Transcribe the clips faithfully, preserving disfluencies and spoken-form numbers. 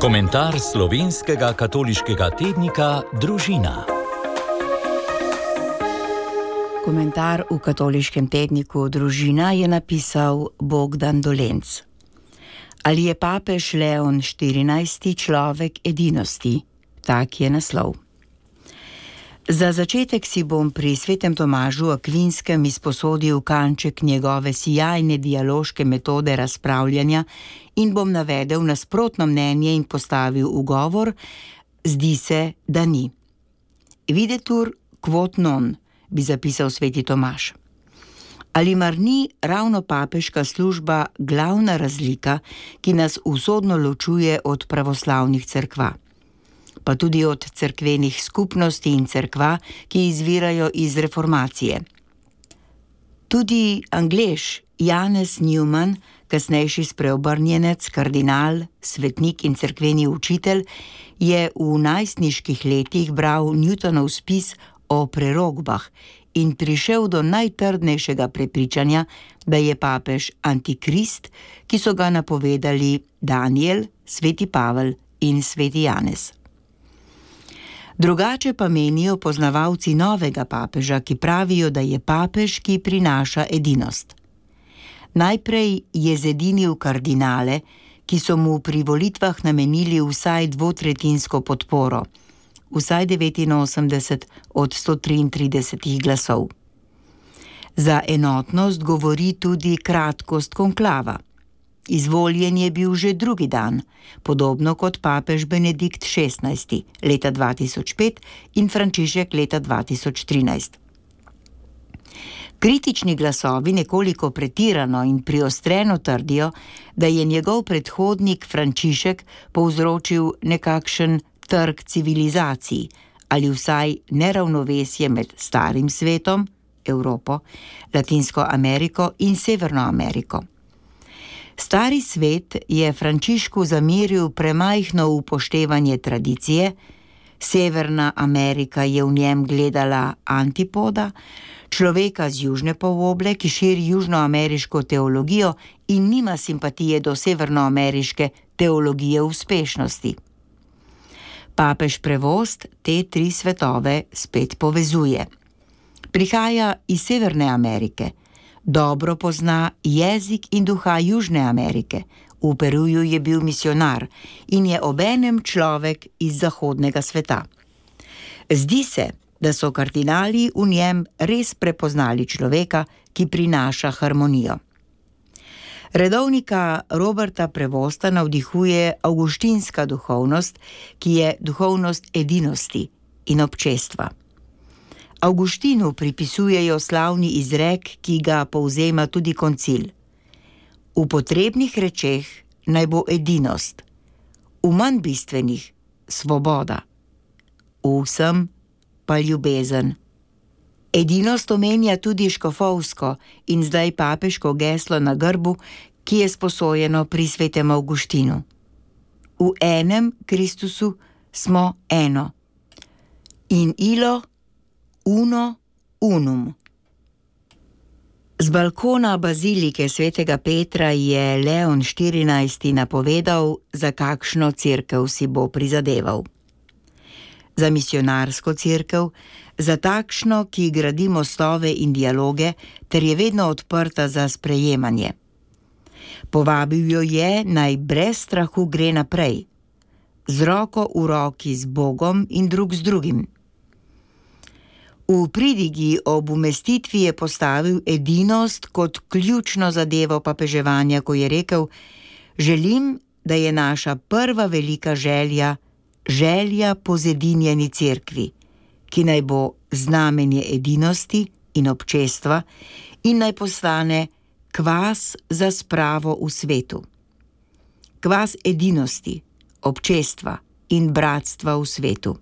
Komentar slovenskega katoliškega tednika Družina. Komentar v katoliškem tedniku Družina je napisal Bogdan Dolenc. Ali je papež Leon štirinajsti človek edinosti? Tak je naslov. Za začetek si bom pri svetem Tomažu Akvinskem izposodil kanček njegove sijajne dialoške metode razpravljanja in bom navedel nasprotno mnenje in postavil ugovor: zdi se, da ni. Videtur quod non, bi zapisal sveti Tomaž. Ali mar ni ravno papeška služba glavna razlika, ki nas usodno ločuje od pravoslavnih cerkva, pa tudi od cerkvenih skupnosti in cerkva, ki izvirajo iz reformacije? Tudi Anglež Janez Newman, kasnejši spreobrnjenec, kardinal, svetnik in cerkveni učitelj, je v najstniških letih bral Newtonov spis o prerogbah in prišel do najtrdnejšega prepričanja, da je papež antikrist, ki so ga napovedali Daniel, sveti Pavel in sveti Janez. Drugače pa menijo poznavalci novega papeža, ki pravijo, da je papež, ki prinaša edinost. Najprej je zedinil kardinale, ki so mu pri volitvah namenili vsaj dvotretjinsko podporo, vsaj devetinosemdeset od sto triintrideset glasov. Za enotnost govori tudi kratkost konklava. Izvoljen je bil že drugi dan, podobno kot papež Benedikt šestnajsti leta dva tisoč pet in Frančišek leta dva tisoč trinajst. Kritični glasovi nekoliko pretirano in priostreno trdijo, da je njegov predhodnik Frančišek povzročil nekakšen trg civilizaciji ali vsaj neravnovesje med starim svetom, Evropo, Latinsko Ameriko in Severno Ameriko. Stari svet je Frančišku zameril premajhno upoštevanje tradicije, Severna Amerika je v njem gledala antipoda, človeka z južne poloble, ki širi južnoameriško teologijo in nima simpatije do severnoameriške teologije uspešnosti. Papež Prevost te tri svetove spet povezuje. Prihaja iz Severne Amerike, dobro pozna jezik in duha Južne Amerike, v Peruju je bil misionar in je obenem človek iz zahodnega sveta. Zdi se, da so kardinali v njem res prepoznali človeka, ki prinaša harmonijo. Redovnika Roberta Prevosta navdihuje avguštinska duhovnost, ki je duhovnost edinosti in občestva. Avguštinu pripisujejo slavni izrek, ki ga povzema tudi koncil. V potrebnih rečeh naj bo edinost, v manj bistvenih svoboda, v vsem pa ljubezen. Edinost omenja tudi škofovsko in zdaj papeško geslo na grbu, ki je sposojeno pri svetem Avguštinu. V enem Kristusu smo eno. In ilo uno unum. Z balkona bazilike svetega Petra je Leon štirinajsti napovedal, za kakšno cerkev si bo prizadeval. Za misionarsko cerkev, za takšno, ki gradi mostove in dialoge, ter je vedno odprta za sprejemanje. Povabil jo je, naj brez strahu gre naprej, z roko v roki z Bogom in drug z drugim. V pridigi ob umestitvi je postavil edinost kot ključno zadevo papeževanja, ko je rekel: želim, da je naša prva velika želja želja po zedinjeni cerkvi, ki naj bo znamenje edinosti in občestva in naj postane kvas za spravo v svetu. Kvas edinosti, občestva in bratstva v svetu.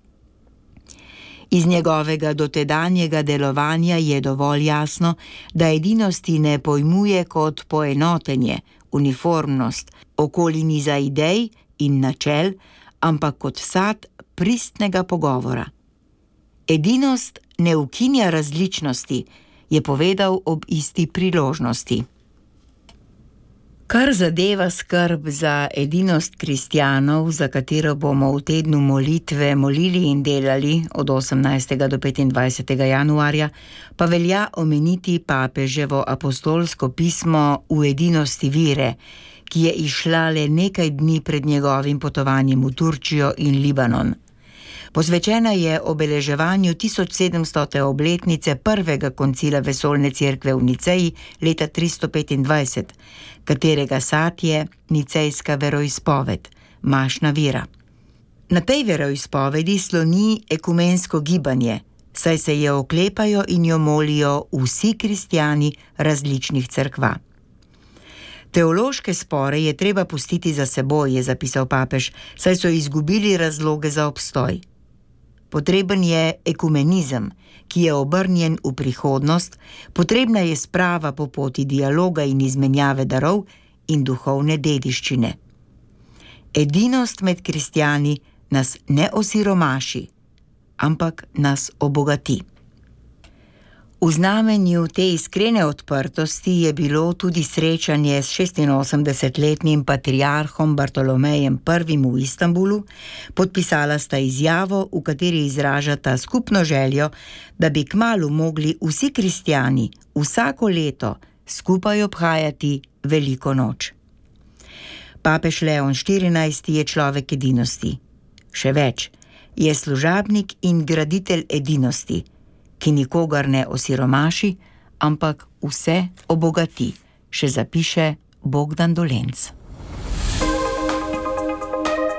Iz njegovega dotedanjega delovanja je dovolj jasno, da edinosti ne pojmuje kot poenotenje, uniformnost, okoli niza idej in načel, ampak kot sad pristnega pogovora. Edinost ne ukinja različnosti, je povedal ob isti priložnosti. Kar zadeva skrb za edinost kristjanov, za katero bomo v tednu molitve molili in delali od osemnajstega do petindvajsetega januarja, pa velja omeniti papeževo apostolsko pismo V edinosti vire, ki je izšla le nekaj dni pred njegovim potovanjem v Turčijo in Libanon. Posvečena je obeleževanju tisoč sedemstote obletnice prvega koncila vesoljne cerkve v Niceji leta tristo petindvajset, katerega sad je nicejska veroizpoved, mašna vira. Na tej veroizpovedi sloni ekumensko gibanje, saj se je oklepajo in jo molijo vsi kristjani različnih cerkva. Teološke spore je treba pustiti za seboj, je zapisal papež, saj so izgubili razloge za obstoj. Potreben je ekumenizem, ki je obrnjen v prihodnost, potrebna je sprava po poti dialoga in izmenjave darov in duhovne dediščine. Edinost med kristjani nas ne osiromaši, ampak nas obogati. V znamenju te iskrene odprtosti je bilo tudi srečanje s šestinosemdesetletnim patriarhom Bartolomejem prvim v Istanbulu, podpisala sta izjavo, v kateri izražata skupno željo, da bi kmalu mogli vsi kristjani vsako leto skupaj obhajati veliko noč. Papež Leon štirinajsti je človek edinosti. Še več, je služabnik in graditelj edinosti, ki nikogar ne osiromaši, ampak vse obogati, še zapiše Bogdan Dolenc.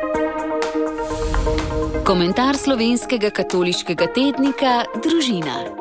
Komentar slovenskega katoliškega tednika Družina.